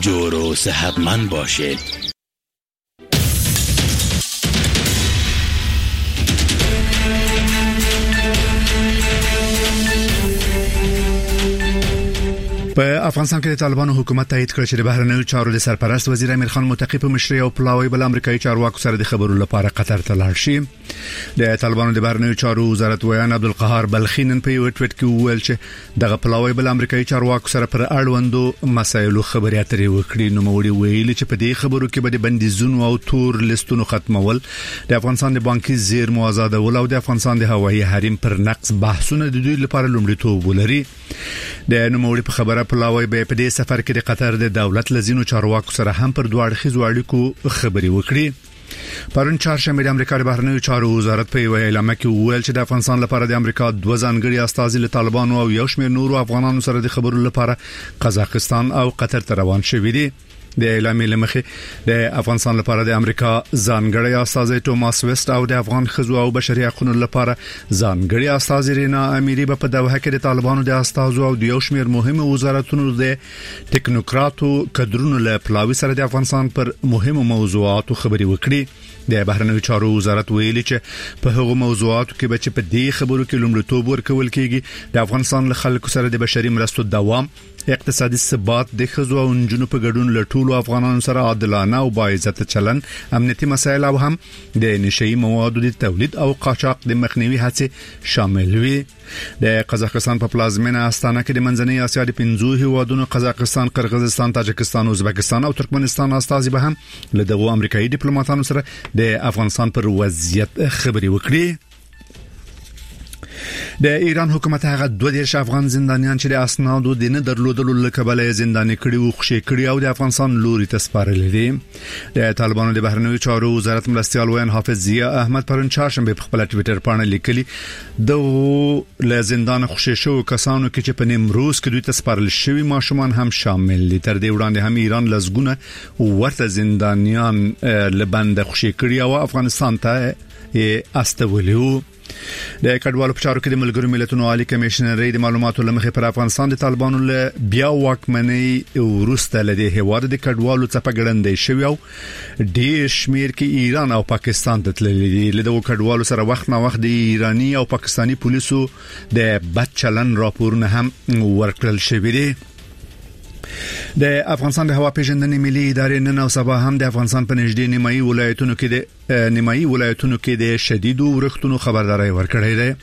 جور و صحتمند باشید. په افغانستان کې د طالبانو حکومت تایید کړ چې د بهرنیو چارو د سرپرست وزیر امیر خان متقی په مشرۍ او پلاوی بل امریکایي چارواکو سره د خبرو لپاره قطر ته لاړ شي. د طالبانو د بهرنیو چارو وزارت ویان عبدالقهار بلخی نن په یو ټویټ کې وویل چې دغه پلاوی بل امریکایي چارواکو سره پر اړوندو مسایلو خبرې اترې وکړي. نو موړي ویلي چې په دې خبرو کې به د بندیزونو او تور لیستونو ختمول، د افغانستان د بانکي زیرمو آزادول او د افغانستان د هوایي حریم پر نقص بحثونه د دوی لپاره لومړیتوب ولري. د نوموړي په خبره پلاوی به په دې سفر کې د قطر د دولت لزینو چارواکو سره هم پر دوه اړخیزو اړیکو خبرې وکړي. پرون چهارشنبه د امریکا د بهرنیو چارو وزارت په یو اعلامیه کې وویل چې د افغانستان لپاره د امریکا دوه ځانګړي استازي له طالبانو او یو شمېر نورو افغانانو سره د خبرو لپاره قزاقستان او قطر ته روان شوي دي. د اعلامیې لمخې د افغانستان لپاره د امریکا ځانګړي استازي ټوماس ویست او د افغان خزو او بشري حقوقو لپاره ځانګړي استازي رینا اميري په دوحه کې د طالبانو د استازو او د یو شمېر مهمه وزارتونو د ټیکنوکراتو کډرونو له پلاوی سره د افغانستان پر مهمو موضوعاتو خبري وکړي. د بهرنیو چارو وزارت ویلي چې په هغو موضوعاتو کې به چې په دې خبرو کې لومړیتوب ورکول کېږي د افغانستان له خلکو سره د بشري مرستو دوام، اقتصادي ثبات، د خزو او نجونو په ګډون له ټولو افغانانو سره عادلانه او باعزته چلن، امنیتي مسایل او هم د نشئی موادو د تولید او قاچاق د مخنیوي هڅې شامل وي. د قزاقستان په پلازمینه استانه کې د منځنۍ اسیا د 5 هیوادونو قزاقستان، قرغیزستان، تاجکستان، ازبکستان او ترکمنستان استازي به هم له دغه امریکایي ډیپلوماټانو سره د افغانستان پر وضعیت خبري وکړي. د ایران حکومت هغه 22 افغان زندانیان چې د اسنادو د نه درلودلو لکبله زنداني کړي او خوشي کړي او د افغانستان لوري ته سپارل دي. د طالبانو د بهرنیو چارو وزارت مرستيال وین حافظ ضیا احمد پرون چهارشنبه په خپل ټویټر باندې لیکلي د له زندان خوشي شو کسانو کې چې په نیمروز کې دوی ته سپارل شوی ماشومان هم شامل دي. تر دې وړاندې هم ایران لزګونه ورته زندانیان لبند خوشي کړي او افغانستان ته استولیو. د کډوالو په چارو کې د ملګرو ملتونو عالی کمشنري د معلوماتو لمخې پر افغانستان د طالبانو له بیا واکمنۍ ورسته لدی هواد د کډوالو څخه ګړندې شوی او ډیر شمیر کې ایران او پاکستان ته تللي دي. له کډوالو سره وخت نه وخت د ایرانی او پاکستانی پولیسو د بد چلن راپورونه هم ورکړل شوی دي. د افغانستان د هوا پیژندنې ملي ادارې نن او سبا هم د افغانستان په نږدې نیمایي ولایتونو کې د شدید ورښتونو خبرداري ورکړې ده.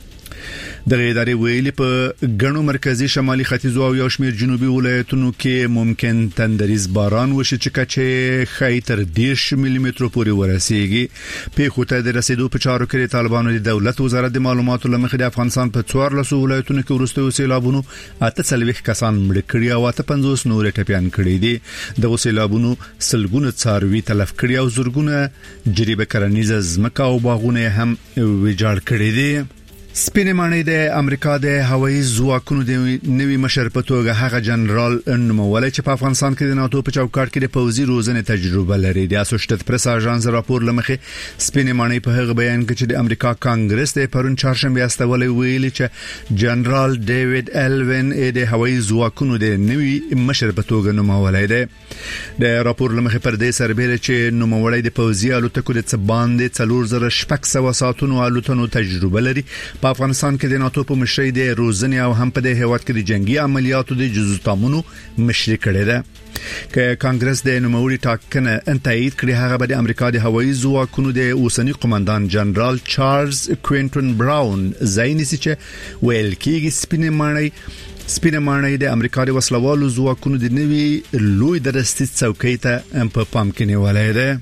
د ادارې ویلي په غنو مرکزی شمالي ختیځو او یو شمېر جنوبي ولایتونو کې ممکن تندریز باران وشي چې کچې خای تر 10 ملي متر پورې ورسیږي. په خوته د رسیدو په چارو کې طالبانو د دولت وزارت د معلوماتو لمخې د افغانستان په 14 ولایتونو کې ورسته سیلابونو 48 کسان مړ کړي او 50 نور ټپيان کړي دي. د سیلابونو سلګونه څاروي تلف کړي او زورګونه جریبه کرنیزه ځمکه او باغونه هم ویجاړ کړي دي. سپینې ماڼۍ د امریکا د هوایي ځواکونو د نوي مشر په توګه هغه جنرال نوموړی چې په افغانستان کې د ناتو په چوکاټ کې د پوځي روزنې تجربه لري. د اسوسییټډ پریس اژانس راپور لمخې سپینې ماڼۍ په هغه بیان کې چې د امریکا کانګرس د پرون چهارشنبه استولې ویلي چې جنرال ډیوډ الوین د هوایي ځواکونو د نوي مشر په توګه نوموړی دی. د راپور لمخې پر دې سربېره چې نوموړی د پوځي الوتکو د څباندې 4600 ساعتونو الوتنو تجربه لري. په افغانستان کې د ناتو په مشرۍ د روزنې او هم په د هیواد کې د جنگي عملیاتو د جزو تامونو مشري کړې ده. که کانګرس د نوموړي ټاکنه تایید کړي هغه به د امریکا د هوایي ځواکونو د اوسنی قومندان جنرال چارلز کوینټن براون زاینسي چې ویل کېږي سپینې ماڼۍ د امریکا د وسلوالو ځواکونو د نوي لوی درستي څوکۍ ته په پام کې نیولای ده.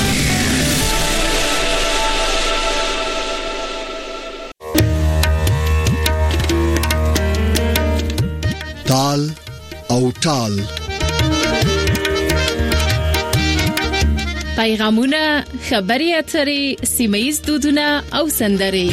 تال او ټال پیغامونه، خبري اترې، سیمه‌ییز دودونه او سندرې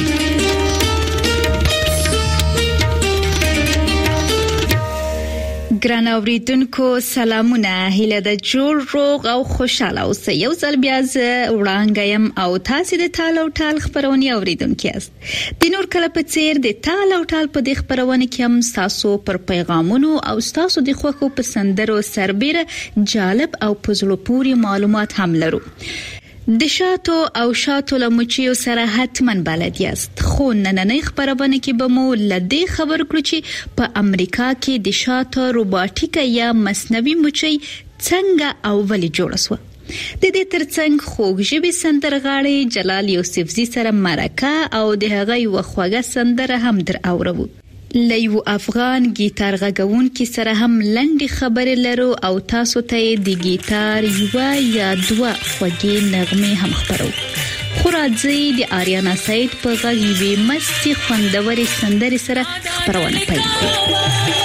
ګران اوریدونکو سلامونه، هیله د جوړ روغ او خوشاله اوسئ. یو ځل بیا زه وړاندایم او تاسو د تال او ټال خبرونه اوریدونکو یاست. د نور کله په څیر د تال او ټال په دې خبرونه کې هم تاسو پر پیغامونو او تاسو د خوښو پسندرو سربېره جالب او پزلو پوری معلومات هم لرو. د شاتو او شاتو لمچیو سره حتمن بلد یاست، خو نننۍ خبرونه کې به مو لدې خبر کړو چې په امریکا کې د شاتو روباټیکا یا مصنوعي مچي څنګه او ولې جوړه شوه. د دې ترڅنګ خوږژبي سندرغاړي جلال یوسفزي سره مرکه او د هغه یو خوږه سندره هم در اورو. لیو افغان گیتار غږونکي سره هم لنډي خبرې لرو او تاسو ته د گیتار یو یا دوه خوږې نغمې هم خبرو. خو راځي د آریانا سعید په غږ یوې مستي خوندورې سندرې سره خبرونه پیل کړو.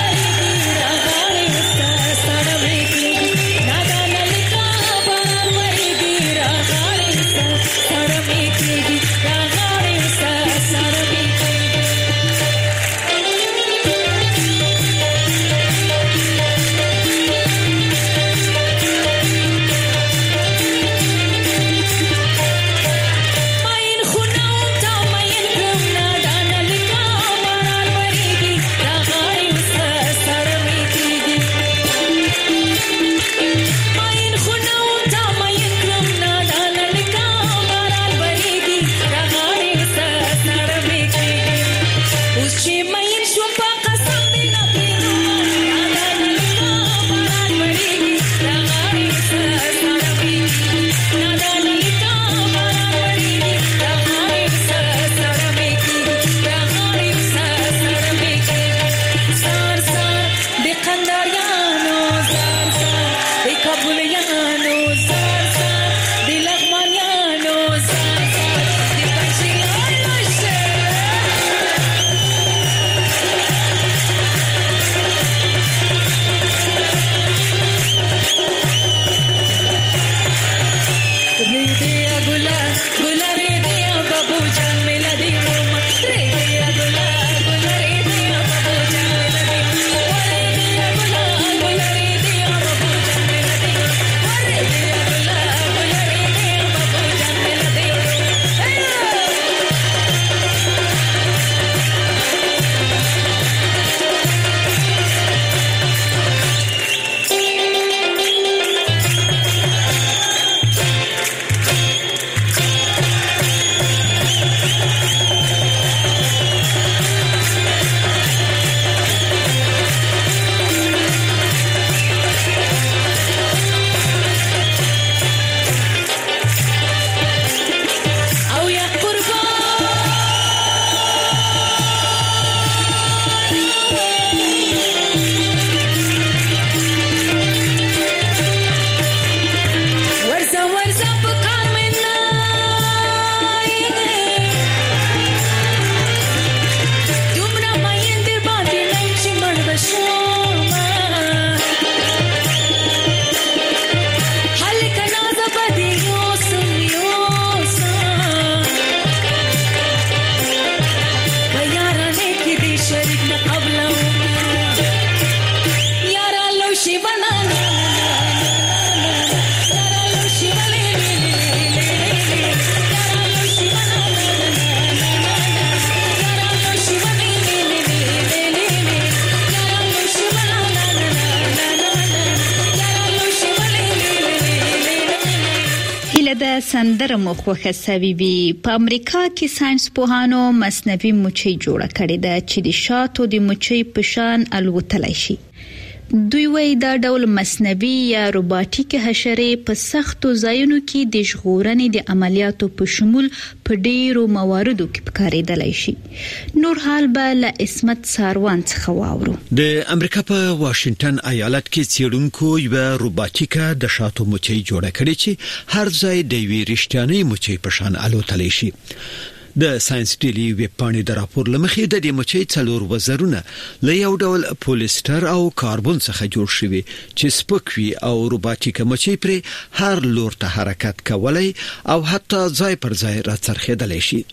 سندره مخوخه سوي په امریکا کې ساينس پوهانو مصنوعي مچي جوړه کړې ده چې د شاتو د مچي په شان الوتلای شي. دوی وایي دا ډول مصنوعي یا روباټیک حشرې په سختو ځایونو کې د ژغورنې د عملیاتو په شمول په ډیرو مواردو کې کارېدلای شي. نور حال به له اسمت ساروان څخه واورو. د امریکا په واشنگټن ایالت کې څېړونکو یو روباټیکا د شاتو مچي جوړه کړې چې هر ځای د وی رښتیاني مچي په شان الوتلای شي. د ساينس ډیلی ویب پاڼې د راپور لمخې د دې مچۍ څلور وزرونه له یو ډول پولیستر او کاربن څخه جوړ شوي چې سپک وي او روباټیک مچۍ پر هر لور ته حرکت کولای او حتی ځای پر ځای راڅرخېدلی شي.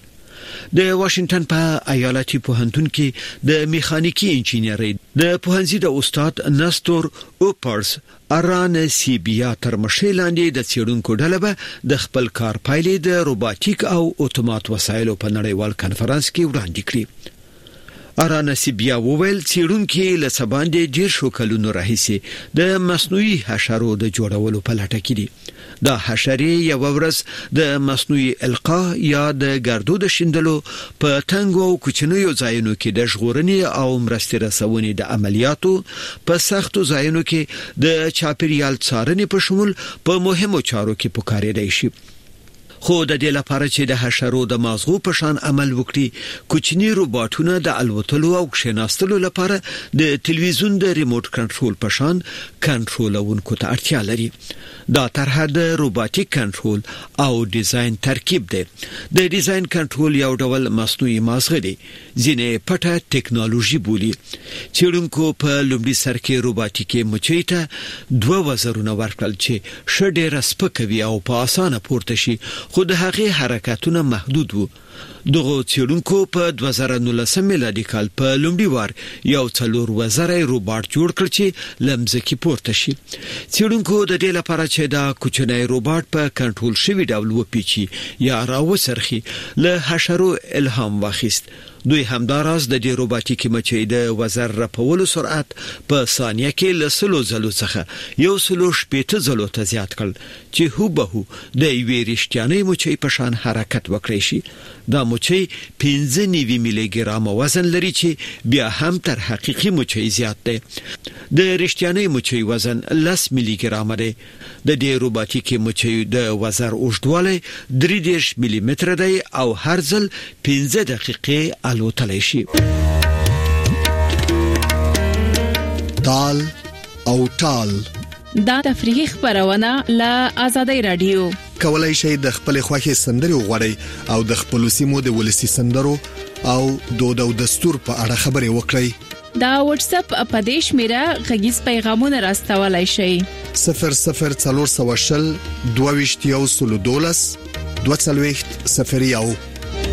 د واشنگټن په ایالتي پوهنتون کې د میخانیکي انجینرۍ د پوهنځي د استاد نستور اوپرز اران سیبیا تر مشې لاندې د څېړونکو ډله به د خپل کار پایلې د روباټیک او اتومات وسایلو په نړیوال کنفرانس کې وړاندې کړې. اران سیبیا وویل څېړونکو له سباندې ډیر شو کلونو راهیسې د مصنوعي حشرو د جوړولو په لټه کې دي. دا حشرې یو ورځ د مصنوعي القا یا د ګردو د شیندلو په تنګو او کوچنیو ځایونو کې د ژغورنې او مرستې رسونې د عملیاتو په سختو ځایونو کې د چاپیریال څارنې په شمول په مهمو چارو کې پکارېدای شي. خو د دې لپاره چې د حشرو د مازغو په شان عمل وکړي کوچني روباټونه د الوتلو او کښیناستلو لپاره د تلویزیون د ریموټ کنټرول په شان کنټرولونکو ته اړتیا لري. دا طرحه د روباټیک کنټرول او ډیزاین ترکیب دی. د ډیزاین کنټرول یو ډول مصنوعي مازغه دی ځینې پټه ټیکنالوژي بولي. څېړونکو په لومړي سر کې روباټیکي مچۍ ته 2 وزرونه ورکړل چې ښه ډېره سپکوي او په اسانه پورته شي خو د هغې حرکتونه محدود وو. دغه څېړونکو په 2019 میلادي کال په لومړي وار یو 4 وزري روباټ جوړ کړ چې لمزکي پورته شي. څېړونکو د دې لپاره چې دا کوچنی روباټ په کنټرول شوی ډول وپیچي یا راوڅرخي له حشرو الهام واخیست. دوی همداراز د دې روباټیکي مچۍ د وزر رپولو سرعت په ثانیه کې له 100 ځلو څخه 160 ځلو ته زیات کړ چې هوبهو د یوې رښتیانۍ مچۍ په شان حرکت وکړي شي. دا مچۍ 15 میلی ګرام وزن لري چې بیا هم تر حقيقي مچۍ زیات دی. د رښتیانۍ مچۍ وزن 10 میلی ګرام دی. د دې روباټیکي مچۍ د وزر اوږدوالی 30 میلی متر دی او هر ځل 15 دقیقې الوتلی شي. تال او ټال دا تفریحي خبرونه له آزادۍ رادیو. کولای شئ د خپل خوښي سندري وغوړئ او د خپل سیمو د ولسی سندرو او دود او دستور په اړه خبري وکړئ. دا واتس اپ اپدیش میرا غږیز پیغامونه راستولای شئ. 0040 22 22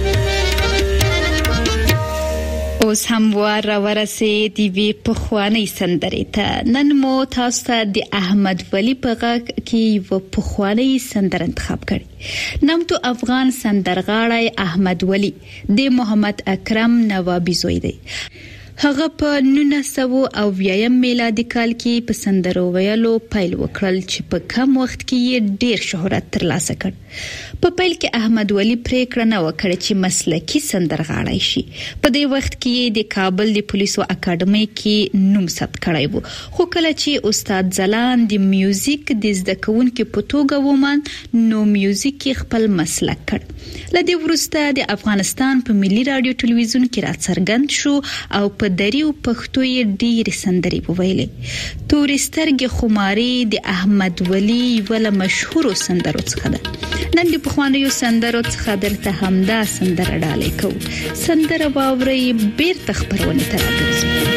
اوس هم ورسې دی وی په خوانی سندرې ته. نن مو تاسو ته د احمد ولی په غږ کې و په خوانی سندر انتخاب کړي. نامتو افغان سندرغاړی احمد ولی د محمد اکرم نوابی زوی دی. هغه په 1900 میلادي کال کې په سندرو ویلو پیل وکړل چې په کم وخت کې یې ډیر شهرت ترلاسه کړ. په پیل کې احمد ولی پریکړه نه وکړه چې مسلکي سندرغاړی شي. په دې وخت کې د کابل د پولیسو اکیډمي کې نوم ثبت کړی وو. خو کله چې استاد زلان د میوزیک د زده کوونکو په توګه ومن نو میوزیک خپل مسلک کړ. لدې وروسته د افغانستان په ملي رادیو ټلویزیون کې راڅرګند شو او په دریو پښتو یې ډېر سندري وویلې. تورسترګ خماري د احمد ولی ول مشهور سندرو څخه ده. نن د پخوانیو سندرو څخه درته همدا سندره ډالې کوو. سندره واوري بیرته خبرونه ته راځي.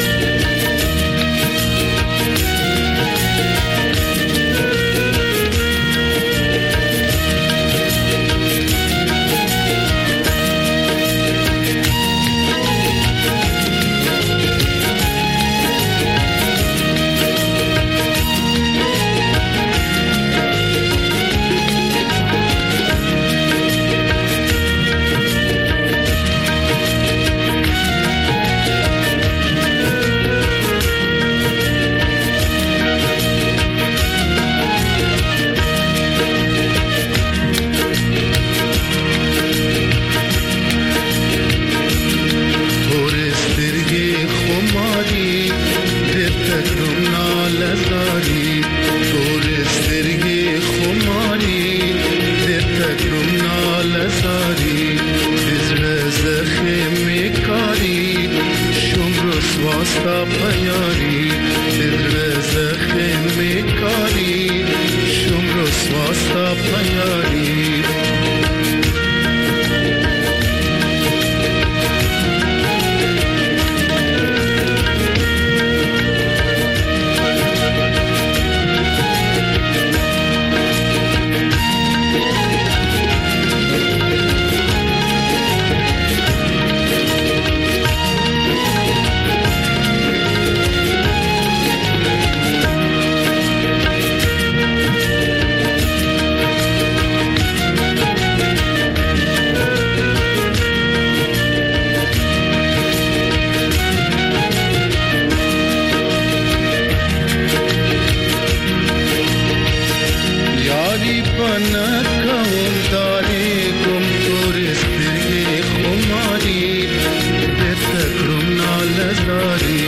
پنا کوم داري کوم تورستي خماري دتکرم نالزاري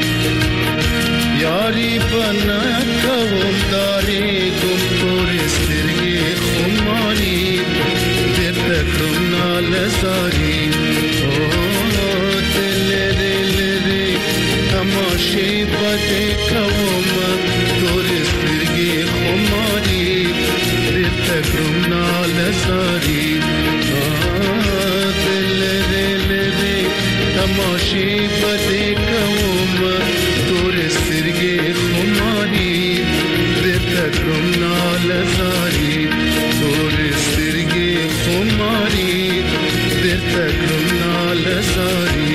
یاری پنا کوم داري کوم تورستي خماري دتکرم نالزاري تماشی بده کوم تورسترگی خماری دتکرم نالزاری دل تماشی بده کوم تورسترگی خماری دتکرم نالزاری تورسترگی خماری دتکرم نالزاری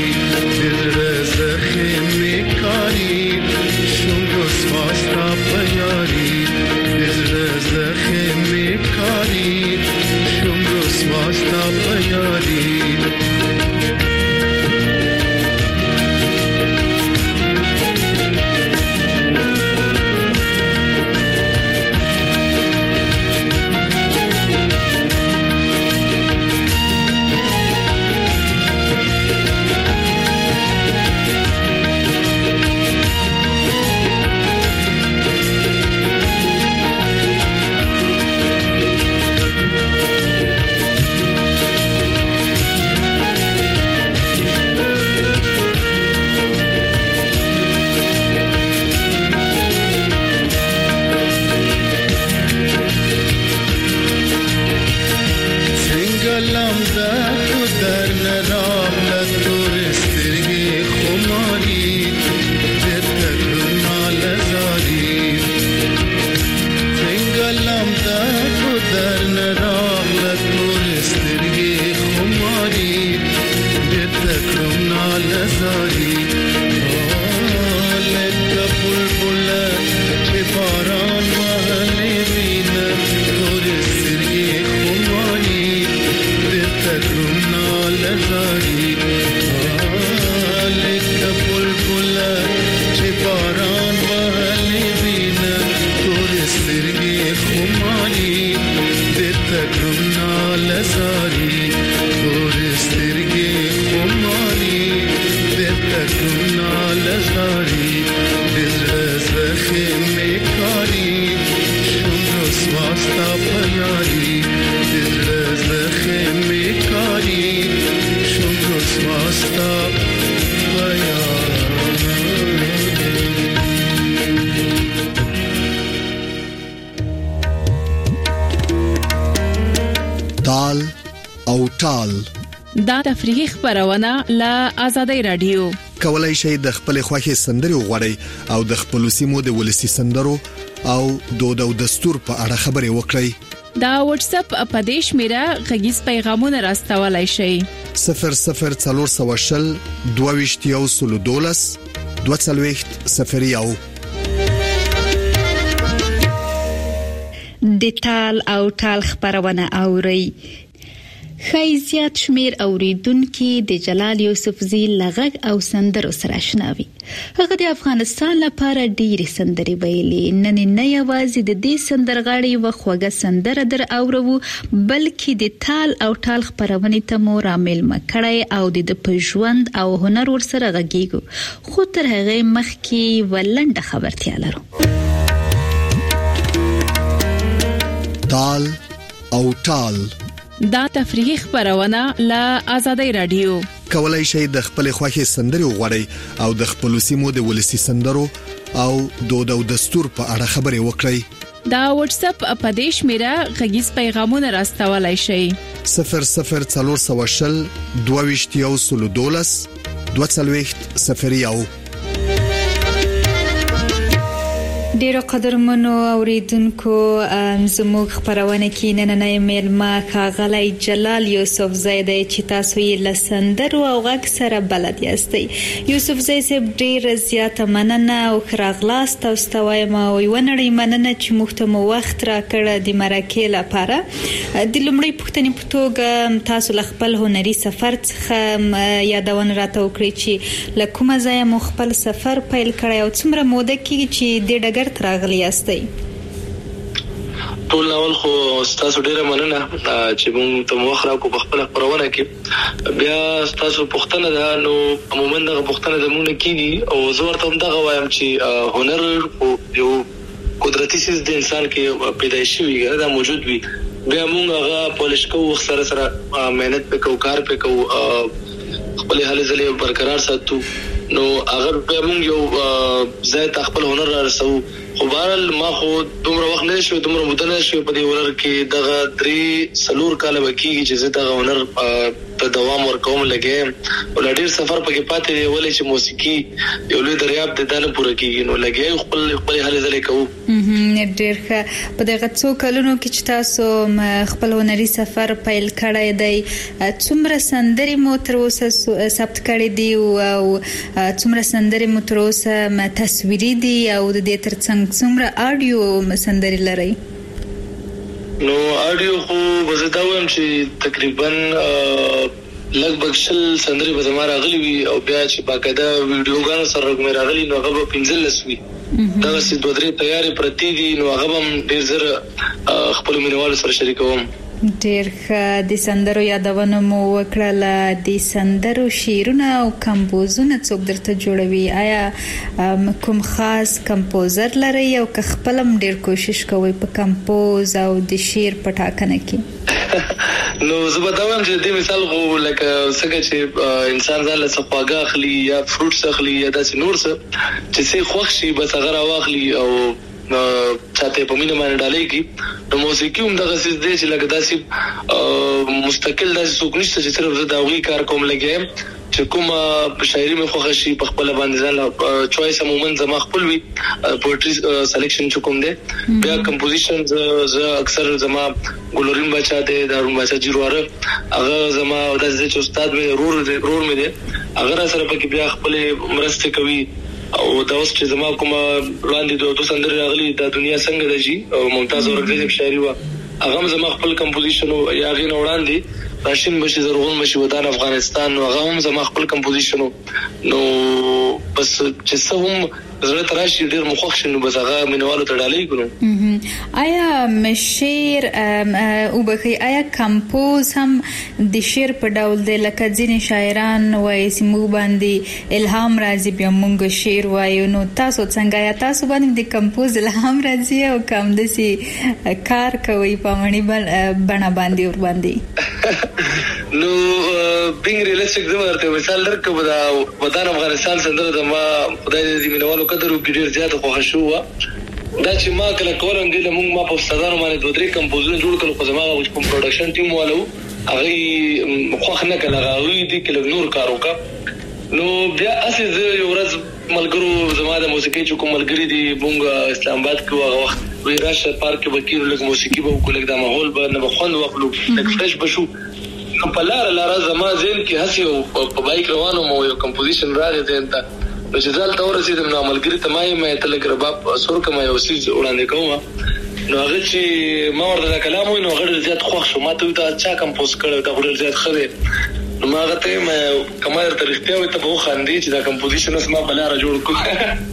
تال او ټال دا تفریحي خبرونه له آزادۍ رادیو کولای شئ د خپل خوښي سندري وغوړئ او د خپل سیمو د ولسی سندرو او دود او دستور په اړه خبري وکړئ. دا واتس اپ اپدیش میرا غږیز پیغامونه راستولای شئ 0040 2212 20 د ټال او ټال خبرونه اوري. خیزیات شمیر اوریدونکو د جلال یوسفزی لغږ او سندرو سره آشناوي. هغه د افغانستان لپاره ډېری سندري ویلي. نن نه یوازې د دې سندرغاړي وخوږه سندره در اورو بلکې د ټال او ټال خبرونه ته مو رامل مکړی او د پژوند او هنر ور سره غږیږو. خو تر هغه مخکې ولنډه خبرتیا لرو. تال او ټال دا تفریحي خبرونه له آزادۍ رادیو کولای شئ د خپل خوښي سندري وغوړئ او د خپل سیمو د ولسی سندرو او دود او دستور په اړه خبري وکړئ. دا واتس اپ اپدیش میرا غږیز پیغامونه راستولای شئ 0040 2212 20 ډیرو قدرمنو اوریدونکو زموږ خبرونه کې نننې میلمه کاغلی جلال یوسف زیدی چې تاسو یې لسندر او غږ سره بلد یاستئ. یوسف زیدی صاحب ډیر زیاته مننه او خراغلاست او ستوایم او ونړی مننه چې مختمو وخت را کړ د مرکه لپاره. د لومړی پښتني په توګه تاسو خپل هنري سفر څخه یادونه راته وکړئ چې لکومه ځای مو خپل سفر پیل کړی او څومره موده کې چې د ډګر تراغلی یاستئ. ټول ناول خو تاسو ډیره مننه چې موږ ته وخت راکو په خپل خبرونه کې بیا تاسو پوښتنه ده نو عموما د پوښتنه د موږ کېږي او زه ورته هم دغه وایم چې هنر یو قدرتي سیس د انسان کې پیدایشي وي دا موجود وي بیا موږ هغه پولیش کوو سره مهنت وکړو کار وکړو خپل حالت زلې برقرار ساتو نو هغه بیا موږ یو ځای ته خپل هنر رسو خو بهرحال ما خو دومره وخت نه شو دومره مده نه شو په دې هنر کې دغه 3 کاله وکیږي چې زه دغه هنر په دوام ورکوم لګم او ډېر سفر پکې پاتې دی ولې چې موسیقي یو لوی دریاب د دانه پوره کیږي نو لګي خپل حال زلې کوو ډېر ښه په دغه څو کلونو کې چې تاسو خپل هنري سفر پیل کړی دی څومره سندري مو تر اوسه ثبت کړی دی او څومره سندري مو تر اوسه تصویري دي او د دې ترڅنګ څومره آډیو سندري لري نو آډیو خو زه دا وایم چې تقریبا لږ شل سندري به زما راغلي وي او بیا چې باقاعده ویډیوګانو سره مې راغلي نو هغه به 15 وي دا چې دوه درې تیارې پرتی دي نو هغه هم ډېر زر خپل مینوالو سره شریکوم ډېر ښه د سندرو یادونه مو وکړه د سندرو شعرونه او کمپوزونه څوک درته جوړوي آیا کوم خاص کمپوزر لري او که خپل هم ډېر کوشش کوي په کمپوز او د شعر په ټاکنه کې نو زه به دا وایم چې د مثال خو لکه څنګه چې انسان ځان له خواږه اخلي یا فروټس اخلي یا داسې نور څه چې څه خوښ شي بس هغه راواخلي او چاته په مینه باندې ډالۍ کی نو موسیقي هم دغه څه دی چې لکه داسې مستقل داسې څوک نشته چې صرف زه دا وی کار کوم لګم چې کومه شاعري مې خوښ شي په خپل باندې ځان چويس عموما زما خپل وي پوئټري سلیکشن چې کوم دی بیا کمپوزیشن زه اکثر زما ګلورین بچا دی دارون بچا جیرواره هغه زما د چې استاد مې رور مې دی هغه سره پکې بیا خپل مرسته کوي او دا اوس چې زما کومه وړاندې دوه سندري راغلي د دنیا څنګه د جی او ممتاز اورګزیب شاعري وا هغه زما خپل کمپوزیشن او یا غین وړاندې راشین بشي زرغون بشي ودان افغانستان او هغه هم زما خپل کمپوزیشن نو بس چې څه هم زړه تراشي ډیر مخخ شنو بس هغه مینوالو ته ډالۍ کړو آیا مشیر او بخي آیا کمپوز هم د شعر په ډول دی لکه ځینې شاعران وایي چې موږ باندې الهام راځي بیا موږ شعر وایو نو تاسو څنګه یا تاسو باندې د کمپوز الهام راځي او کوم دسي کار کوي په مړي بنا باندې ور باندې نو بینګ ریلیسټیک زما ورته مثال درکو دا ودان افغانستان سندره د ما خدای دې مینوالو قدر وکړي ډیر زیات خوښ شو دا چې ما کله کولم دي موږ ما په استادانو باندې دوه درې کمپوزونه جوړ کړو خو زما کوم پروډکشن ټیم والو هغه خوښ نه کړل هغه دې کله نور کار وکړ نو بیا اسې زه یو ورځ ملګرو زما د موسیقي چې کوم ملګری دي مونږ اسلام آباد کې هغه وخت وی راشه پارک کې وکیل لږ موسیقي به وکړو د ماحول به نه بخوند وکړو لږ فرش بشو نو په لار زما ذهن کې هسي په بایک روانو مو یو کمپوزیشن راغی ذهن ته چې ځل تور رسیدم نو عملګری ته مې تلګ رباب سور کما یو سیز وړاندې کوم نو هغه چې ما ورته کلام وینو هغه زیات خوښ شو ما ته دا چا کمپوز کړو دا ډېر زیات خره نو ما هغه ته مې کمال تر اختیار وي ته په خاندي چې دا کمپوزیشن اسمه بلاره جوړ کړو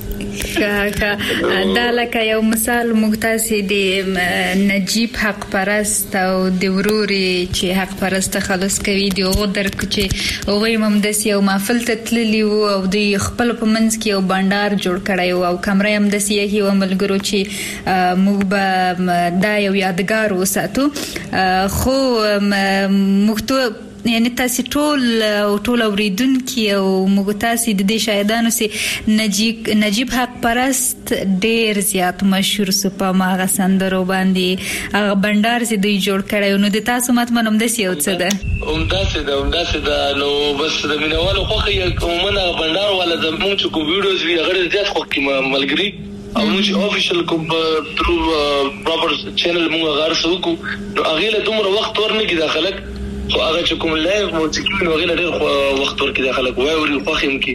دا لکه یو مثال مختاسي د نجیب حق پرست او د وروري چې حق پرست خلاص کوي دی او درک چې وای ممدس یو محفل ته تللی او د خپل په منځ کې یو بندر جوړ کړی او کمره هم د سیاهي او ملګرو چې موږ به دا یو یادګار وساتو خو مختو یعنی تاسو ټول اوریدونکو او موږ تاسو د دې شاهدانو سي نجیب حق پرست ډیر زیات مشهور سپه ماغه سندرو باندې هغه بندر سي دوی جوړ کړی نو د تاسو متمنوم د سیو څه ده همداسې ده نو بس د مینوالو خوخه کومه بندر ولا د موږ کو ویډیوز وی هغه زیات خو کی ملګری او موږ افیشل کوم ترو پراپر چینل موږ غارسو کو نو هغه له دومره وخت ورنګي داخلك خو هغه چې کوم لایف موسیقي نو غیر ډېر وخت ورکړي د خلک وای وري خوخم کی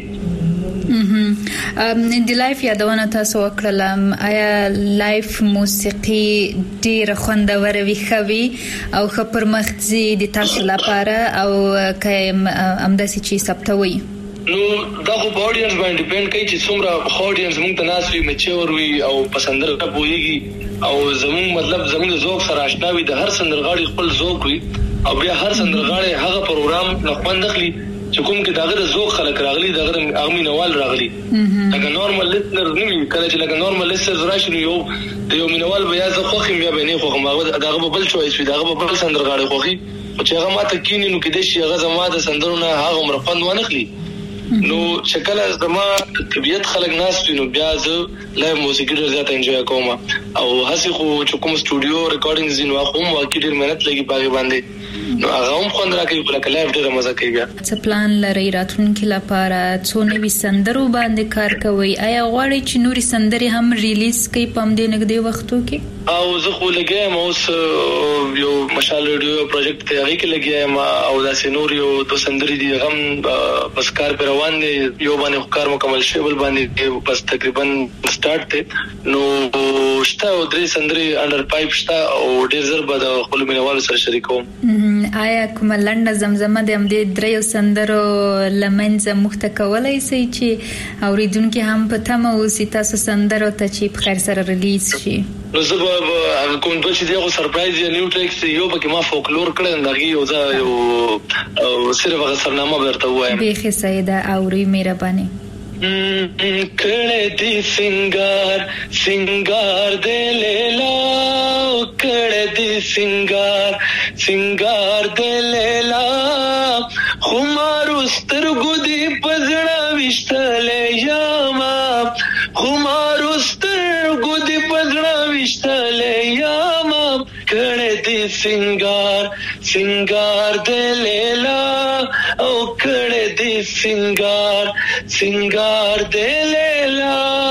د لایف یادونه تاسو وکړم آیا لایف موسیقي ډېر خوندور وي خوي او خبر مخزي د تاسو لپاره او کایم امداسي چې ثبتوي نو دا خو اډینس باندې ډیپند کوي چې څومره اډینس موږ ته ناس وي مچور وي او پسندره کوي او زموږ ذوق سره آشنا وي. د هر سندرغاړي خپل ذوق وي او بیا هر سندرغاړي هغه پروګرام نه خوند اخلي چې کوم کې داغه ذوق خلک راغلي داغه اغمي نوال راغلي. لکه نورمال لیسنر نه کله چې لکه نورمال لیسنر راشي یو د یو مینوال بیا زه خوخم بیا به نه خوخم داغه بل چويس وي داغه بل سندرغاړي خوخي چې هغه ماته کینې نو کې د شي هغه زما د سندرونه هغه مرفند ونخلي. نو شکل از دما طبيعت خلک ناس نو بیا زه لایو موسیقي ډېر زیات انجوای کوم او هسي خو چې کوم سټوډیو ریکارډینګز نو کوم واقعي ډېر مهنت لګي باغ باندې نو هغه هم خوند راکوي لکه لایو ډېر مزه کوي. بیا څه پلان لري راتلونکي لپاره څو نوي سندرو باندې کار کوي؟ آیا غواړئ چې نوري سندري هم ریلیز کړئ په دې نږدې وختو کې؟ او زه خو لګیایم اوس یو مشال ریډیو پروجیکټ ته هغه کې لګیایم او دا سينور یو د سندري دي غم بس کار پر روان دي یو باندې کار مکمل شي بل باندې بس تقریبا سٹارټ ته نو شته او درې سندري انډر پایپ شته او ډېر زر به د خپل مینوالو سره شریکوم. آیا کوم لنډه زمزمه د دې درې سندرو لمنځه مخته کولای شي چې اوریدونکو هم په تمه اوسي تاسو سندرو ته چې په خیر سره ریلیز شي؟ نو زه به کوم دوه چې دغه سرپرایز یا نیو ټریکس یو پکې ما فولکلور کړل دغه یو ځای یو صرف هغه سرنامه ورته وایم. به سیده اوري مهرباني کړه دې سنگار دې لیلا کړه دې سنگار دې لیلا خمار سترګو دې پزړه وشتلې یاما خمار سترګو دې پزړه وشتلې یاما کړه دې سنگار دې لیلا او کړه دې سنگار دې لیلا.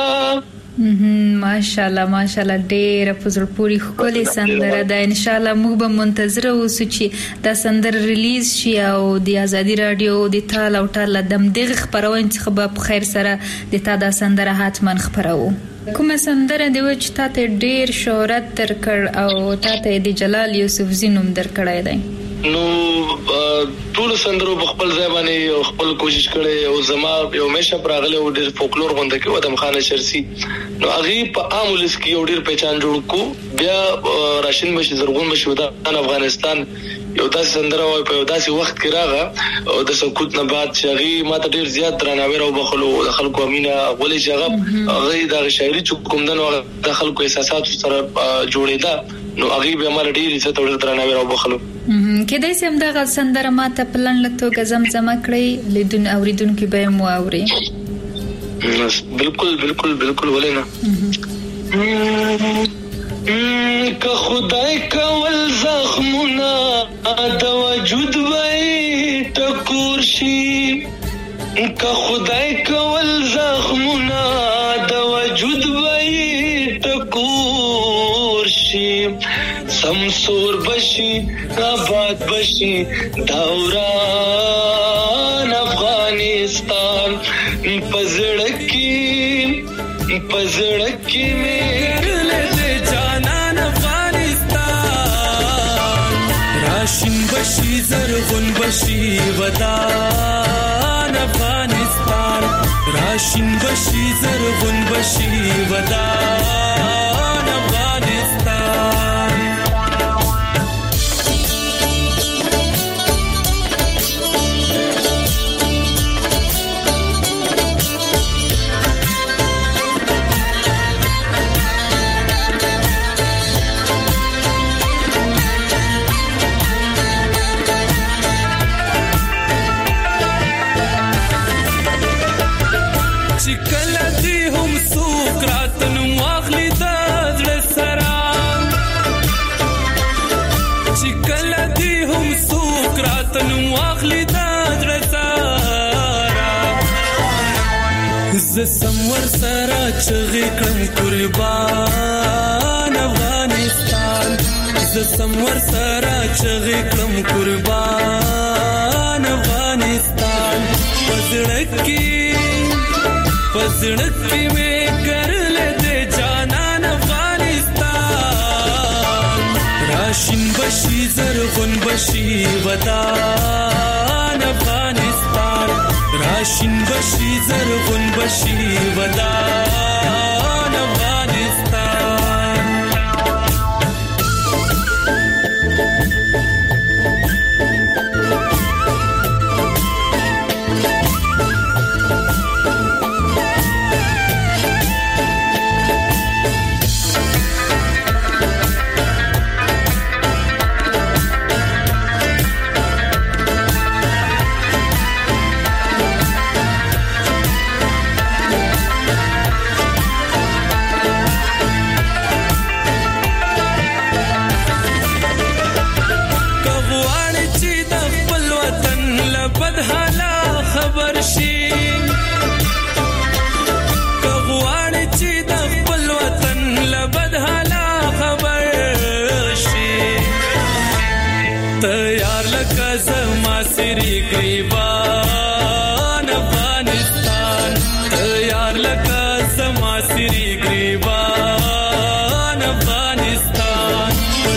ماشاءالله ډېر په زړه پورې ښکلې سندره ده. ان شاء الله موږ به منتظر اوسو چې دا سندره ریلیز شي او د ازادي رادیو د تال او ټال د دغه خبرونه څخه به په خیر سره د تا دا سندره حتما خبرو. کومه سندره دی چې تاسو ډېر شهرت درکړ او تاسو د جلال یوسفزي نوم درکړای دی؟ نو ټول سندرو په خپل ځای باندې خپل کوشش کړي او زما یو مشه پراغله او ډېر فولکلور غونډه کې ودم خان شرسی نو هغه په عامولس کې یو ډېر پہچان جوړ کو بیا راشن بشي زرغون بشي ودان افغانستان یو داسې سندره وای په داسې وخت کې راغه او د سکوت نه بعد چې هغه ماته ډېر زیات درناوی راو بخلو د خلکو امینه ولې چې هغه د شاعري چوکوم دنو د خلکو احساسات سره جوړېدا نو هغه به مال ډېر عزت او درناوی راو بخلو. کله چې هم دا سندره ماته پلان لته زمزمه کړی لیدون اوریدونکو به مو اوري؟ بالکل ولې نه که خدای کول زخمونه د وجود وای ټکور شي که خدای کول زخمونه د وجود وای ټکور شي سمسور بشي آباد بشي دوران افغانستان پزړکی میرے جانان افغانستان راشن بشي زرغون بشي ودان افغانستان راشن بشي زرغون بشي ودان افغانستان. سمور سره چغې کړم قربان افغانستان سمور سره چغې کړم قربان افغانستان پزړکی مې کړل دې جانان افغانستان راشن بشي زرغون بشي ودان افغانستان راشن بشي زرغون بشي ودان افغانستان. لکه زما سری گریبان افغانستان یار لکه زما سری گریبان افغانستان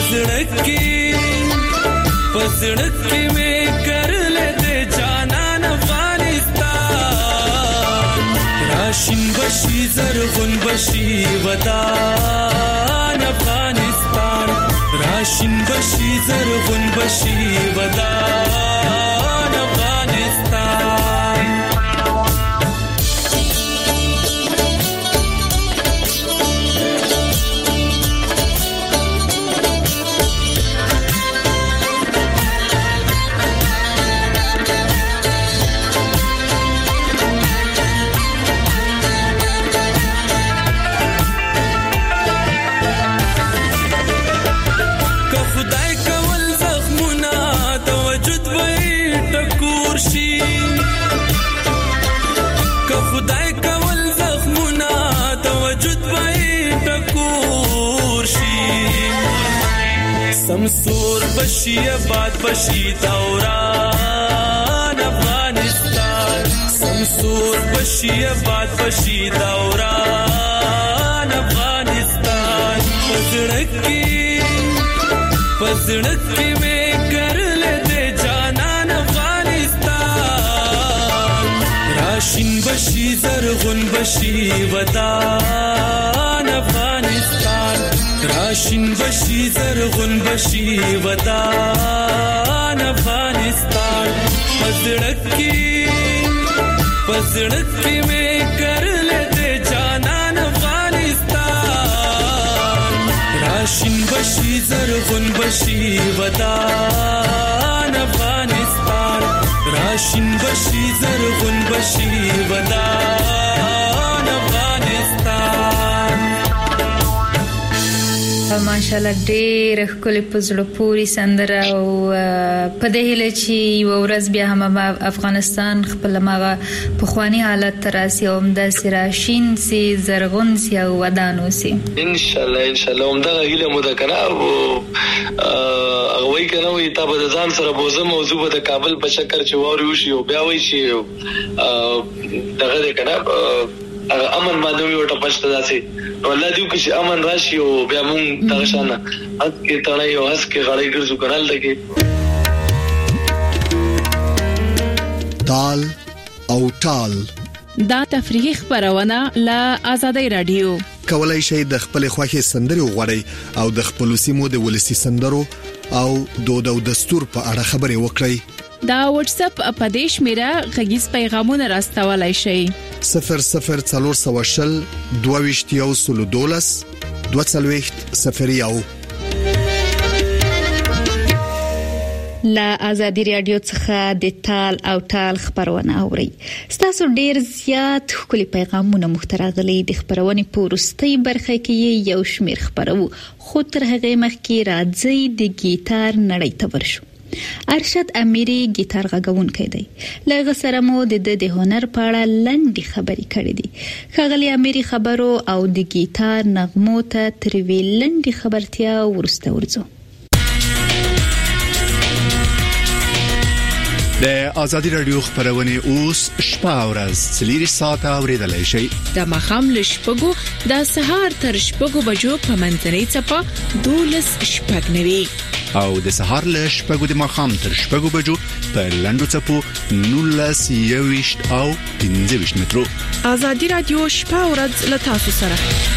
پزړکی میں کر لیتے جانان افغانستان راشن بشی زرغون بشی ودان افغانستان راشن بشی زرغون بشی ودان افغانستان سمسور بشی آباد بشی دوران افغانستان سمسور بشی آباد بشی دوران افغانستان پزړکی میں کر لیتے جانان افغانستان راشن بشی زرغون بشی ودان افغانستان راشن بشی زرغون بشی ودان افغانستان پزړکی میں کر لیتے جانان افغانستان راشن بشی زرغون بشی ودان افغانستان راشن بشی زرغون بشی ودان افغانستان ماشاءالله ډېر ښکلې په زړه پورې سندره او په دې هیله چې یو ورځ بیا هم افغانستان خپل ماغه پخوانی حالت ته راسي او همداسې راشین سي زرغون سي او ودانو سي ان شاء الله همدغه هیله مو ده کنه او وای کنه وي تاسو د ځان سره بوزه موضوع د کابل په شکر چې ووري وشي او بیا وای شي دغه کنه امن باندې یو ټپشت داسي الله دې چې امن راشي او بیا مونږ دغه شانه حق کې تړای او حق کې غړې ګرځو کړل دغه تال او ټال دا تفریحي خبرونه لا آزادۍ رادیو کولای شي د خپل خوښي سندري وغوړي او د خپل سیمو د ولسی سندرو او دود او دستور په اړه خبري وکړي دا واتس اپ اپدیش میرا غږیز پیغامونه راستولای شي 0040 2212 240 لا آزادی رادیو څخه د تال او ټال خبرونه اوري ستاسو ډیر زیات خولي پیغامونه محترغلي د خبرونه پورستي برخه کې یو شمیر خبرو خو تر هغه مخکې راځي د گیتار نړۍ ته ورشو ارشد امیری گیتار غږونکی دی لږ سره مو د هنر په اړه لنډي خبرې کړې دي خغلی امیری خبرو او د گیتار نغمو ته تروي لنډي خبرتیا ورسته ورځو د آزادی رادیو خبرونه اوس شپه او ورځ 3 ساعته اوریدلای شي د مخام لشپګو د سهار تر شپګو بجو په منځنۍ چپا 12 شپږ نوي او د سهار لشپګو د مخام تر شپګو بجو په لندو چپو 19 او 15 مترو آزادی رادیو شپه او ورځ له تاسو سره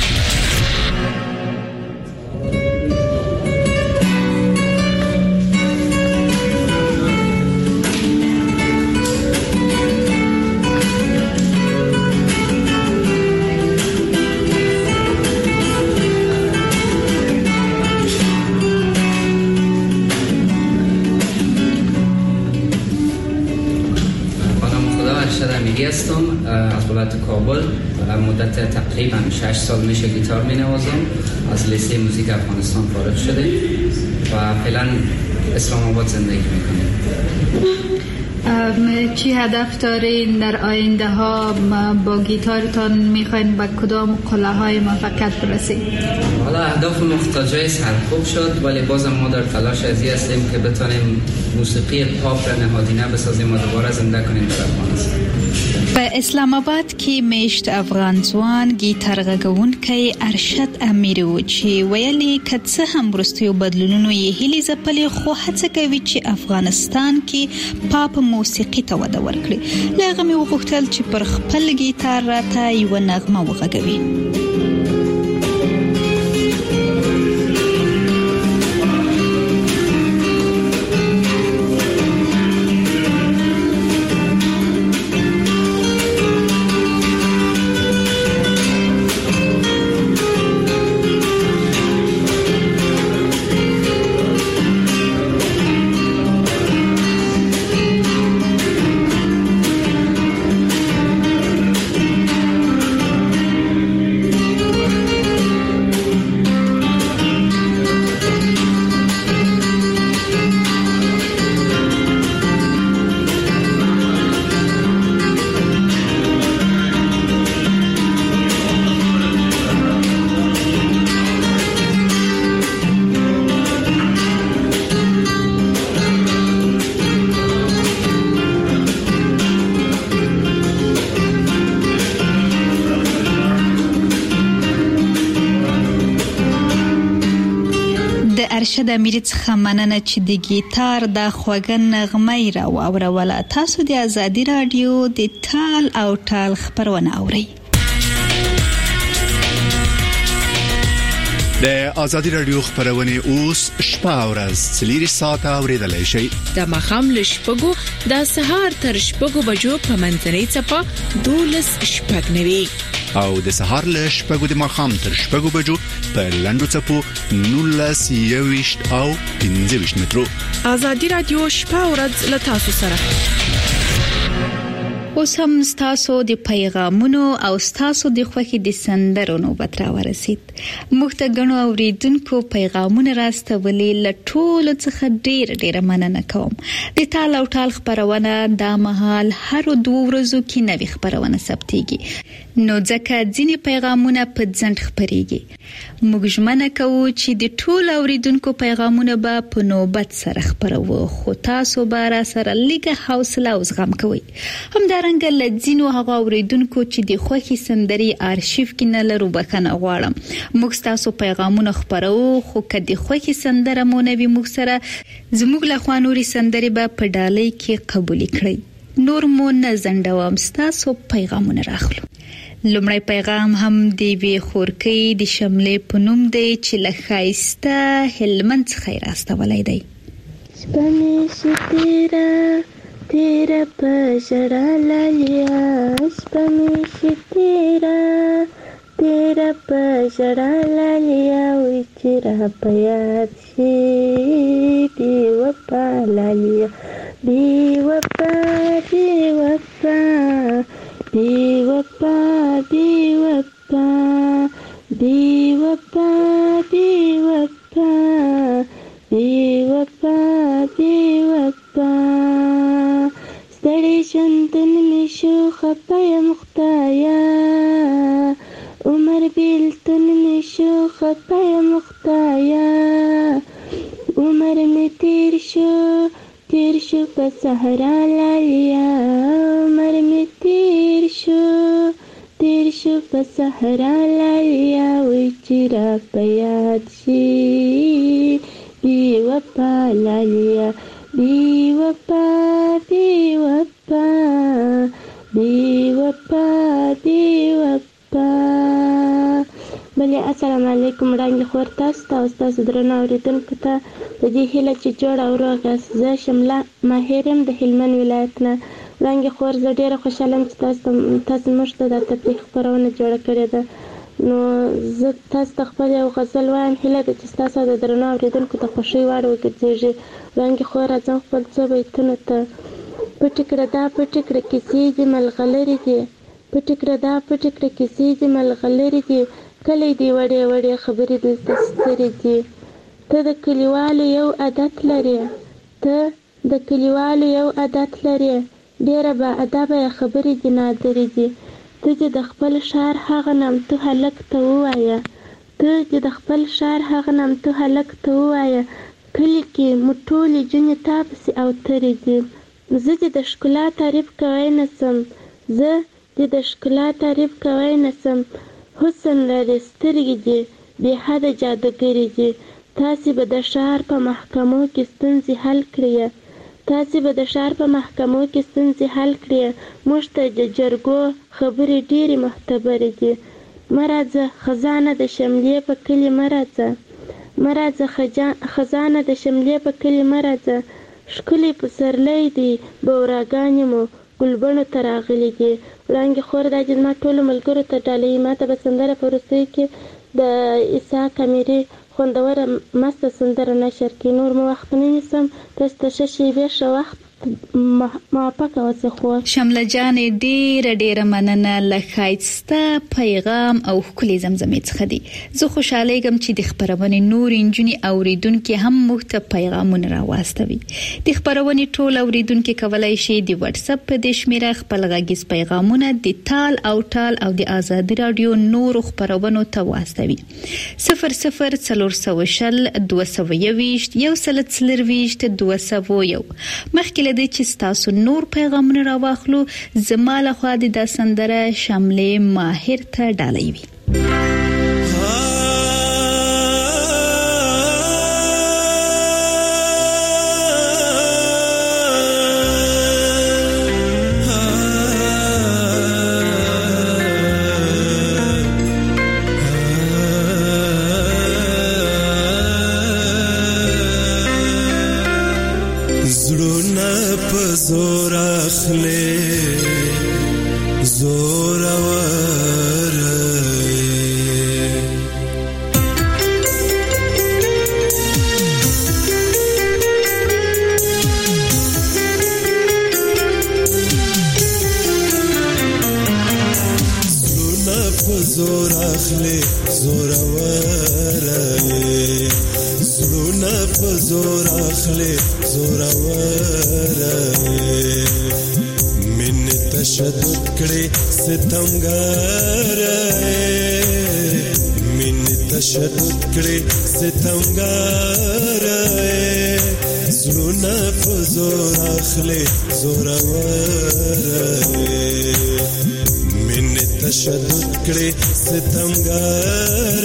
هستم از ولایت کابل مدت تقریبا 6 سال میشه گیتار مینوازم از لیسه موزیک افغانستان فارغ شده و فعلا اسلام آباد زندگی میکنم چی هدف دارین در آینده ها؟ با گیتارتان میخواین به کدام قله های موفقیت برسید؟ حالا اهداف مختلفی سرکوب شد، ولی بازم ما در تلاش ازی هستیم که بتونیم موسیقی پاپ را نهادینه بسازیم و دوباره زنده کنیم در افغانستان. په اسلام آباد کې میشت افغان ځوان گیتار غږونکی ارشد امیر و چې ویلي که څه هم وروستیو بدلونونو یې هیلې ځپلې خو هڅه کوي چې افغانستان کې پاپ موسیقي ته وده ورکړي. له هغه مې وغوښتل چې پر خپل گیتار راته یوه نغمه وغږوي. ارشد امیر څخه مننه چې د گیتار د خوږه نغمه یې راوړوله. تاسو د آزادي رادیو د تال او ټال خبرونه اورئ. د آزادي رادیو خبرونه اوس شپه او ورځ 4 ساعته اوریدلای شئ. د ماښام له شپږو د سهار تر شپږو بجو په منځنۍ څپه 12:09 او د سهار له شپږو د ماښام تر شپږو بجو په لنډو څپو 19:20 او 15 مترو. آزادي رادیو شپه او ورځ له تاسو سره. اوس هم تاسو د پیغامونو او تاسو د خوښي د سندرو نوبت را ورسید. موږ ته غنو اوریدونکو پیغامونه راستولي، له ټولو څخه ډیر مننه کوم. د تال او ټال خبرونه د مهال هر 2 ورځو کې نوې خبرونه ثبتيږي، نو ځکه ځینې پیغامونه په ځنډ خبريږي. موږ ژمنه کوو چې د ټولو اوریدونکو پیغامونه به په نوبت سره خبرو، خو تاسو به را سره لږه حوصله او زغم کوئ. همدارنګه لځینو هغه اوریدونکو چې د خوښي سندري آرشیف کې نه لرو بخښنه غواړم. موږ تاسو پیغامونه خبرو، خو که د خوښي سندره مو نه وي موږ سره، زموږ له خوا نوري سندري به په ډالۍ کې قبول کړئ. نور مو نه زندوم، تاسو پیغامونه راخلو. لومړی پیغام هم دی وی خورکی د شملې پنوم دی چې له ښایسته هلمند څخه راستولای دی. شپه تیرا پژړا لالیا، شپه تیرا پژړا لالیا، وی چې را په یاد شي دی وفا لالیا، دی وفا دی وفا دی وفا دی وفا دی وفا دی وفا دی وفا دی وفا. ستړي ژوندون مې شو خپه مختایا، عمر بیلتون مې شو خپه مختایا، عمر مې تیر شو په صحرا لالیا، عمر مې تیر شو په صحرا لالیا، وی چې را په یاد شي بی وفا لالیا، بی وفا بی وفا بی وفا بی وفا. بله السلام علیکم. وړاندې خور تاسو ته او تاسو درنو اوریدونکو ته د دې هیله چې جوړ او روغ یاست. زه شمله ماهرم د هلمند ولایت نه. وړاندې خور زه ډیره خوشحاله یم چې تاسو موږ ته د تفریح خپرونه جوړه کړې ده. نو زه تاسو ته خپل یو غزل وایم، هیله ده چې تاسو د درنو اوریدونکو ته خوښي وړ وګرځېږي. وړاندې خور راځم خپل څو بیتونو ته. پټې کړه دا پټې کړه کیسې دې ملغلرې دي، پټې کړه دا پټې کړه کیسې دې ملغلرې دي، کلی دې وړې وړې خبرې دلته سترې دي. ته د کلیوالو یو عادت لرې، ته د کلیوالو یو عادت لري، ډېره با ادبه خبرې دي نادرې دي. ته چې د خپل ښار هغه نامتو هلک ته ووایه، کلي کې مو ټولې جونې تا پسې او ترې دي. زه چې د ښکلا تعریف کوی نسم، حسن لري، سترګې دي بې حده جادوګرې دي. تاسې به د ښار په محکمو کې ستونزې حل کړئ. موږ ته د جرګو خبرې ډېرې معتبرې دي. مه راځه خزانه د شملې په کلي مه راځه، ښکلی پسرلی دی، بوراګانې مو ګلبڼو ته راغلي دي. وړانګې خور، دا چې زما ټولو ملګرو ته ډالۍ، ما ته به سندره په وروستیو کې د اسحاق امیري خوندوره مسته سندره نشر کړي. نور مو وخت نه نیسم، تاسو ته ښه شیبې ښه وخت موافقه اوسئ. خو شمله جانې ډېره مننه له ښایسته پیغام او ښکلې زمزمې څخه دي. زه خوشحالیږم چې د خپرونې نورې نجونې اوریدونکي هم موږ ته پیغامونه راواستوي. د خپرونې ټول اوریدونکي کولی شي د واتس اپ په دې شمیره خپل غږیز پیغامونه د تال او د آزادي رادیو نورو خپرونو ته واستوي. 0040 221 140 مخکې له دې چې تاسو نور پیغامونه راواخلو، زما لخوا د سندره شملې ماهر ته ډالۍ وي. زور اخلي زور اخلي زور زلونه په زور اخلي زور من تشدد کړي ستمګر من تشدد کړي ستمګر زلونه په زور اخلي زور من تشدد کړي ستمګر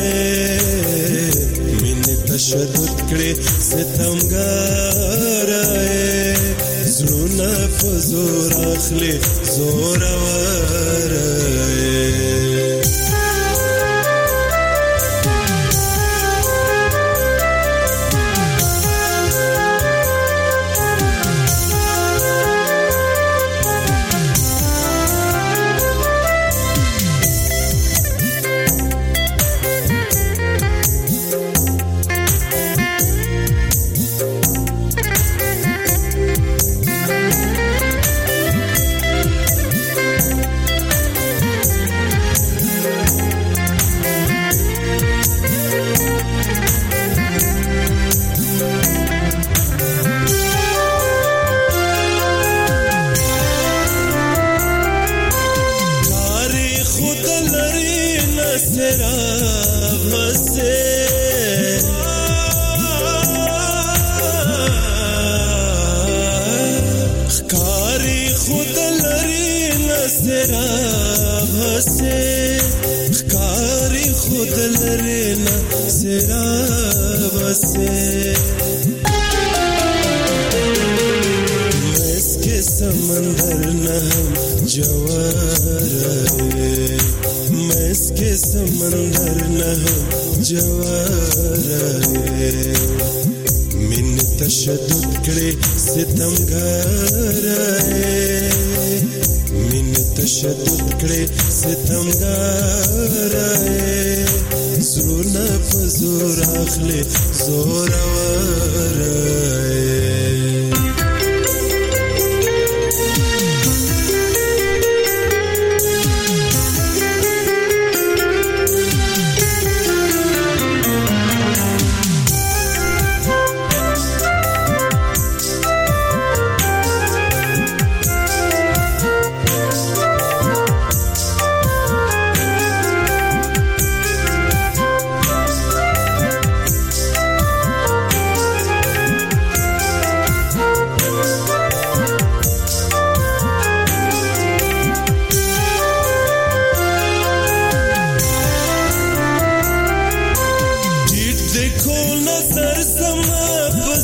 من تشدد کړي ستمګر زړونه په زور اخلي زور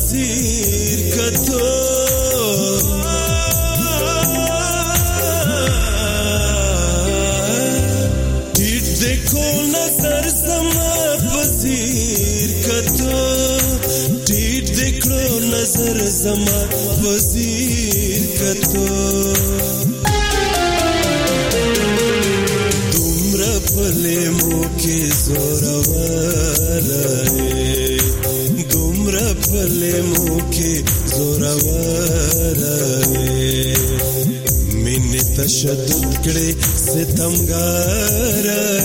वजीर कतो देखो नजर समा वजीर कतो टीट देखो नजर समा वजीर कतो तुमरा भले मुके जोरावर तुमरा भले मुके जोरावर मैंने तशद्दुद करे सितमगार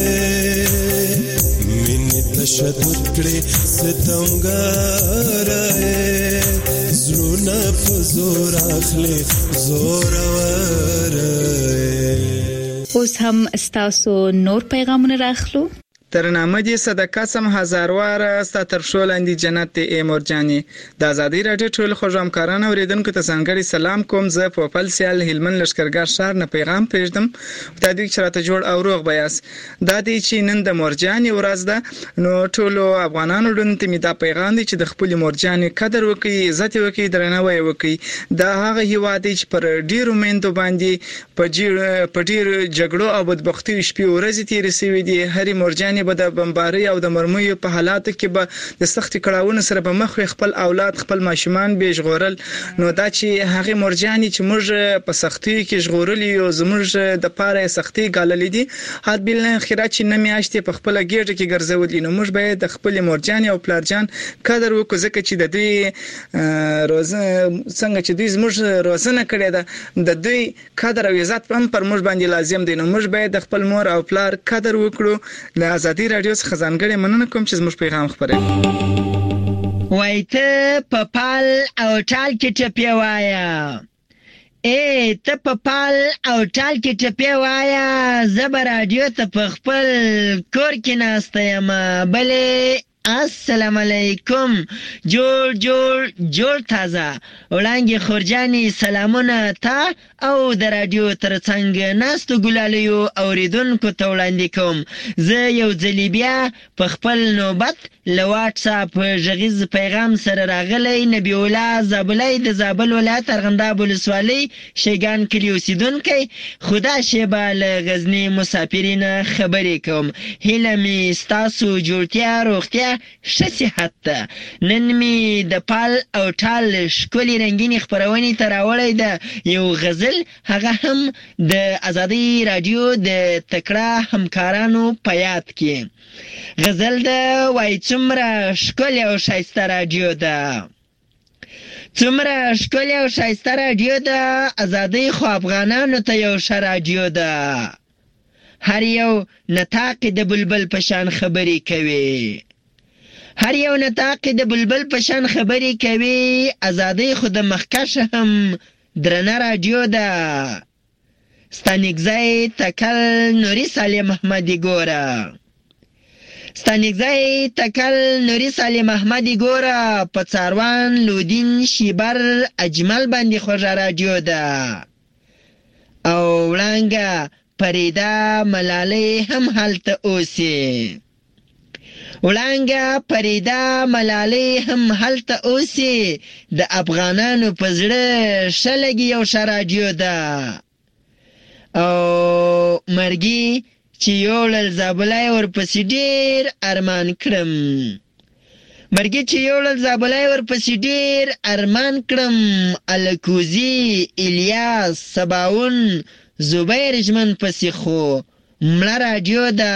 मैंने तशद्दुद करे सितमगार ज़रूना फजोर आखले जोरावर اوس هم ستاسو نور پیغامونه راخلو ترنامه دي صدقه سم هزارواره ستا تر شو لاندې جنت ای مورجاني د ازادي رادیو ټول خوږمکارانه اوریدونکو ته څنګه سلام کوم زه په خپل سیال هلمن لشکرګر شهر نه پیغام پېژدم ته دې چې راته جوړ او روغ بیاس دا دې چې نن د مورجاني ورځ ده نو ټول افغانانو ډنته می دا پیغام دی چې د خپل مورجاني قدر وکړي عزت وکړي درناوی وکړي دا هغه هیواد چې پر ډیرو مندو باندې په ډیر جګړو او بدبختي شپې ورځې تیر سوي دي هرې مورجاني به د بمباري او د مرمیو په حالاتو کې به د سختي کړهونو سره به مخ خپل اولاد خپل ماشومان به ژغورل نو دا چې هغه مورجاني چې موږ په سختي کې ژغورل یو زموږ د پاره سختي ګاللې دي حد بل اخرات چې نه میاشتې په خپل ګیټه کې ګرځولې نو موږ به د خپل مورجاني او پلارجان قدر وکړو ځکه چې د دوی روزه څنګه چې دوی زموږ روزنه کړې ده د دوی قدر او عزت هم پر موږ باندې لازم دي نو موږ به د خپل مور او پلار قدر وکړو د ازادي رادیو څخه ځانګړې مننه کوم چې زموږ پیغام خبره وای ته په پال او ټال کې ټپی وایا ته په پال او ټال کې ټپی وایا زبر رادیو ته په خپل کور کې ناسته یم بلې السلام علیکم جوړ تازه وړانګې خورجاني سلامونه تا او د رادیو ترڅنګ ناستو ګلالیو اوریدونکو ته وړاندې کوم زه یو ځلې بیا په خپل نوبت له واتس اپ غږیز پیغام سره راغلی نبی الله زابلای د زابل ولایت ارغنداب ولسوالۍ شیګان کلی اوسیدونکی خدا شیبه له غزنی مسافرین خبرې کوم هیله می ستاسو جوړتیا روغتیا ښه صحت ده نن می د پال او ټال ښکلې رنګینې خپرونې ته راوړی ده یو غزل هغه هم د ازادي رادیو د تکړه همکارانو په یاد کې غزل ده وای څومره ښکلې او ښایسته رادیو ده څومره ښکلې او ښایسته رادیو ده ازادۍ خو افغانانو ته یو ښه رادیو ده هر یو نطاق د بلبل په شان خبرې کوي هر یو نطاق د بلبل په شان خبرې کوي ازادۍ خو د مخکش هم درنه رادیو ده ستانګزای تکل نوري صالح محمدي ګوره ستانګزای تکل نوري صالح محمدي ګوره په څاروان لودین شیبر اجمل باندې خوږه رادیو ده او وړانګه پریدا ملالۍ هم هلته اوسي وړانګه پریدا ملالۍ هم هلته اوسي د افغانانو په زړه شلګي یو ښه رادیو ده او مرګي چې یوړل زابلای ورپسې ډېر ارمان کړم مرګي چې یوړل زابلای ورپسې ډېر ارمان کړم الکوزي الیاس سباون زبیر ژمن پسې خو مړه رادیو ده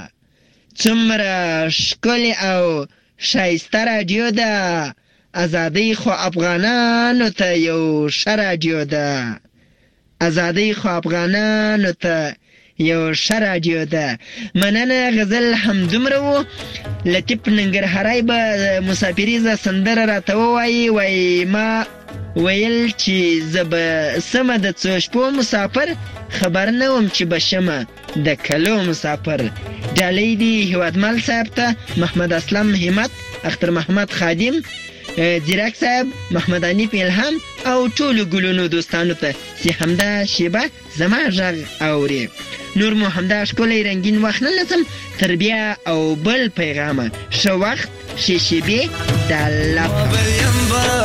څومره ښکلې او ښایسته رادیو ده ازادۍ خو افغانانو ته یو ښه رادیو ده ازادۍ خو افغانانو ته یو ښه رادیو ده مننه غزل همدومره و لطیف ننګرهاری به مسافریزه سندره راته ووایي وایي ما ویل چې زه به سمه د څو شپو مسافر خبر نه وم چې به شمه د کلو مسافر ډالۍ دي هیوادمل صاحب ته محمد اسلم همت اختر محمد خادم ځیرک صاحب محمد انیف الهام او ټولو ګلونو دوستانو ته چې همدا شیبه زما غږ اوري نور مو همدا ښکلی رنګین وخت نه لڅم تر بیا او بل پیغامه ښه وخت ښې شیبې د الله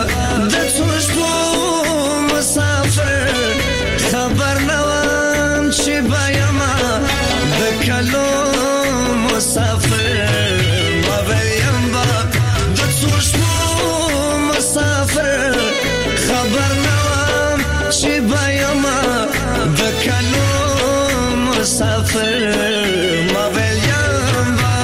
مسافر ما ویلیم با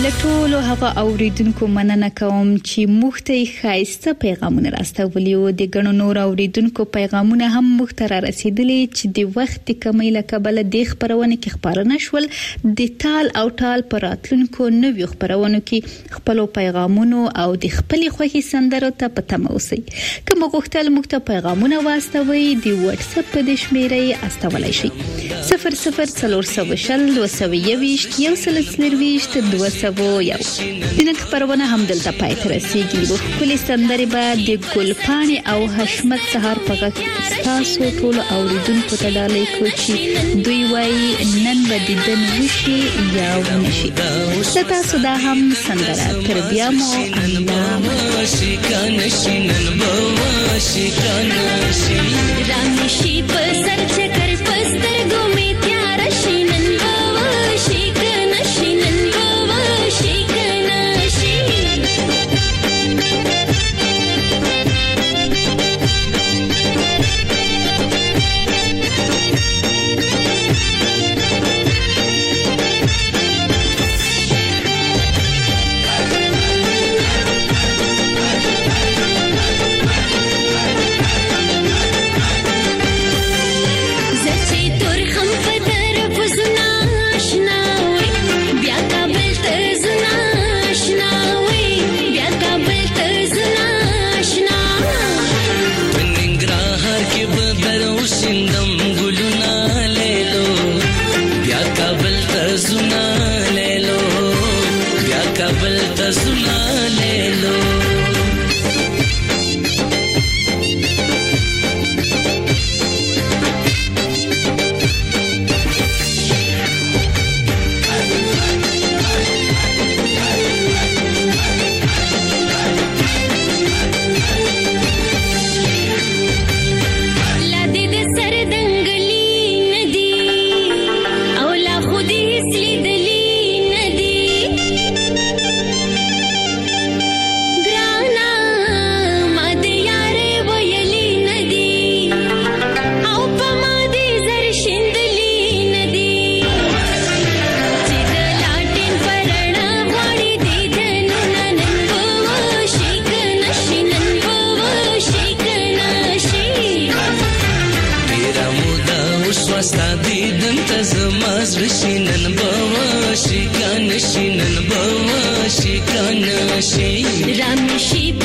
لټولو هغه اوریدونکو مننه کوم چې موږ ته خاصه پیغامونه راستولي او د غنو نور اوریدونکو پیغامونه هم موږ ته رسیدلي چې د وخت کمی له کبله د خبرونه کې خبرونه شول د تال او ټال پراتلونکو نوې خبرونه کې خپل پیغامونه او د خپل خوخي سندرو ته پته موسي کوم غوښتل موږ ته پیغامونه واستوي د واتس اپ په د شمیرې استولای شي 0040 221 201 د نن خبرونه هم دلته پای ته رسیدي او خپل سندري به د ګلپانی او حشمت سهار په تاسو ټول اوریدونکو ته ډالۍ کوي دوی وای نن به د دن وشي یا ونشي تاسو دا هم سندره تر بیا مو الله شکان شینن بوا شکان شین رامشي په سر چکر پستر ګومې تیار شینن بوا شکان شینن بوا شکان شین رامشي